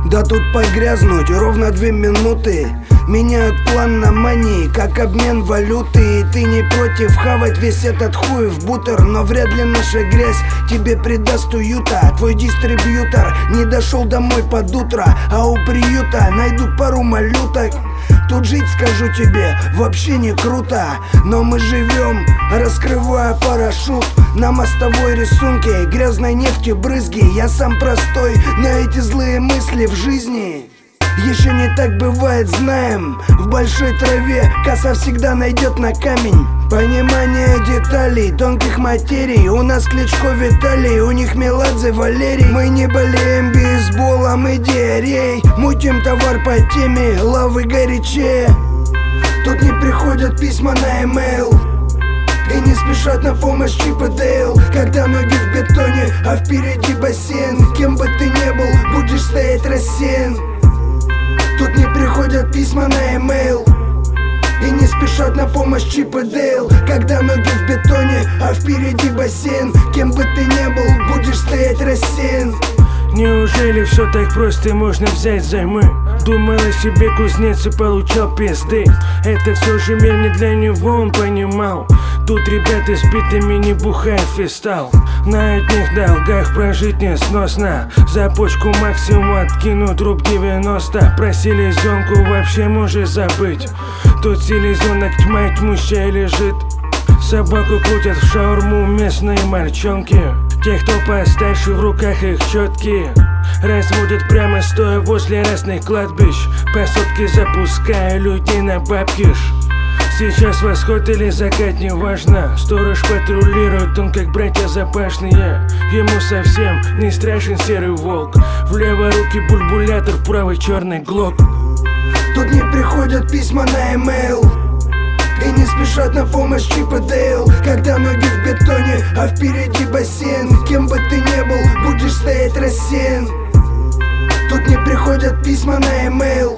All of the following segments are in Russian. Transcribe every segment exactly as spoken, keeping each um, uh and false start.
Да тут погрязнуть ровно две минуты. Меняют план на мании, как обмен валюты. И ты не против хавать весь этот хуй в бутер, но вряд ли наша грязь тебе придаст уюта. Твой дистрибьютор не дошел домой под утро, а у приюта найдут пару малюток. Тут жить, скажу тебе, вообще не круто, но мы живем, раскрывая парашют. На мостовой рисунке грязной нефти брызги. Я сам простой, но эти злые мысли в жизни еще не так бывает, знаем. В большой траве коса всегда найдет на камень. Понимание деталей, тонких материй. У нас Кличко Виталий, у них Меладзе Валерий. Мы не болеем бейсболом и диареей, мутим товар по теме, лавы горячее. Тут не приходят письма на имейл и не спешат на помощь Чип и Дейл. Когда ноги в бетоне, а впереди бассейн. Кем бы ты ни был, будешь стоять рассеян. Тут не приходят письма на имейл и не спешат на помощь Чип и Дейл. Когда ноги в бетоне, а впереди бассейн. Кем бы ты ни был, будешь стоять рассеян. Неужели все так просто можно взять взаймы? Думал о себе кузнец и получал пизды. Это все же мир не для него, он понимал. Тут ребята с битами не бухают фистал. На одних долгах прожить несносно. За почку максимум откину труп девяносто. Про селезенку вообще можешь забыть. Тут селезенок тьма и тьмущая лежит. Собаку крутят в шаурму местные мальчонки. Те, кто постарше, в руках их четки разводят прямо стоя возле разных кладбищ. По сотке запуская людей на бабкиш. Сейчас восход или закат, неважно. Сторож патрулирует, он как братья запашные. Ему совсем не страшен серый волк. В левой руке бульбулятор, в правой черный глок. Тут не приходят письма на имейл и не спешат на помощь Чип и Дейл. Когда ноги в бетоне, а впереди бассейн. Кем бы ты ни был, будешь стоять рассеян. Тут не приходят письма на имейл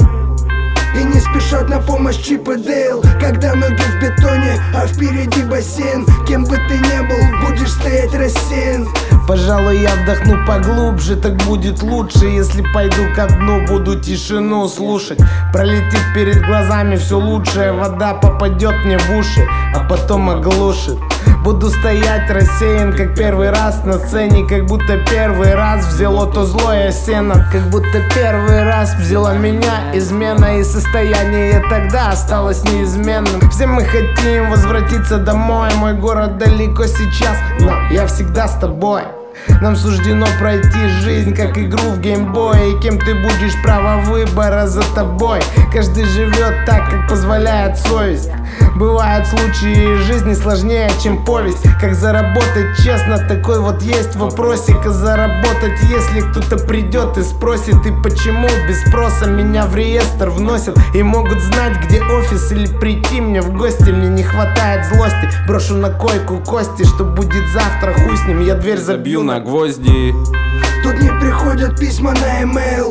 и не спешат на помощь Чип и Дейл. Когда ноги в бетоне, а впереди бассейн. Кем бы ты ни был, будешь стоять рассеян. Пожалуй, я вдохну поглубже, так будет лучше. Если пойду ко дну, буду тишину слушать. Пролетит перед глазами все лучшее. Вода попадет мне в уши, а потом оглушит. Буду стоять рассеян, как первый раз на сцене. Как будто первый раз взяло то злое сено. Как будто первый раз взяла меня измена. И состояние тогда осталось неизменным. Все мы хотим возвратиться домой. Мой город далеко сейчас, но я всегда с тобой. Нам суждено пройти жизнь, как игру в геймбой. И кем ты будешь, право выбора за тобой. Каждый живет так, как позволяет совесть. Бывают случаи жизни сложнее, чем повесть. Как заработать честно, такой вот есть вопросик. А заработать, если кто-то придет и спросит: и почему без спроса меня в реестр вносят? И могут знать, где офис, или прийти мне в гости. Мне не хватает злости, брошу на койку кости. Что будет завтра, хуй с ним, я дверь забью на гвозди. Тут не приходят письма на имейл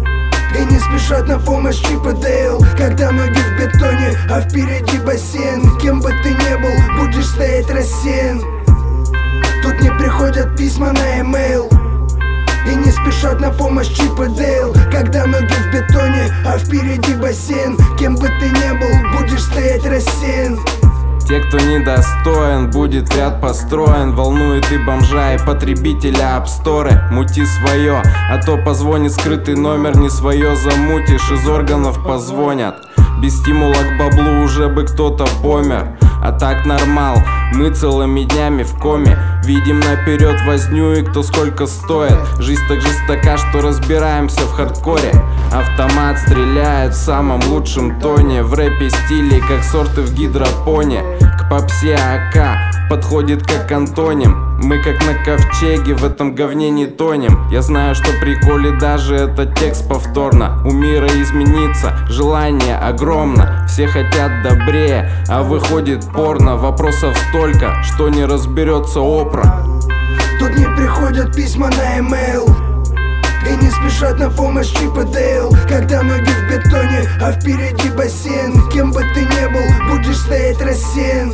и не спешат на помощь Чип и Дейл. Когда ноги в бетоне, а впереди бассейн. Кем бы ты ни был, будешь стоять рассеян. Тут не приходят письма на имейл и не спешат на помощь Чип и Дейл. Когда ноги в бетоне, а впереди бассейн. Кем бы ты ни был, будешь стоять рассеян. Те, кто недостоин, будет в ряд построен. Волнует и бомжа, и потребителя апсторы. Мути свое, а то позвонит скрытый номер. Не свое замутишь, из органов позвонят. Без стимула к баблу уже бы кто-то помер. А так нормал, мы целыми днями в коме. Видим наперед возню и кто сколько стоит. Жизнь так жестока, что разбираемся в хардкоре. Автомат стреляет в самом лучшем тоне. В рэпе стиле, как сорты в гидропоне. К попсе АК подходит как антоним. Мы как на ковчеге, в этом говне не тонем. Я знаю, что приколе даже этот текст повторно. У мира измениться, желание огромно. Все хотят добрее, а выходит порно. Вопросов столько, что не разберется Опра. Тут не приходят письма на имейл и не спешат на помощь Чип и Дейл. Когда ноги в бетоне, а впереди бассейн. Кем бы ты ни был, будешь стоять рассеян.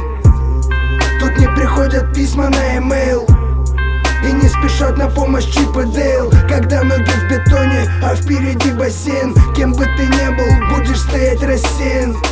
Тут не приходят письма на имейл и не спешат на помощь Чип и Дейл. Когда ноги в бетоне, а впереди бассейн. бассейн. Кем бы ты ни был, будешь стоять рассеян.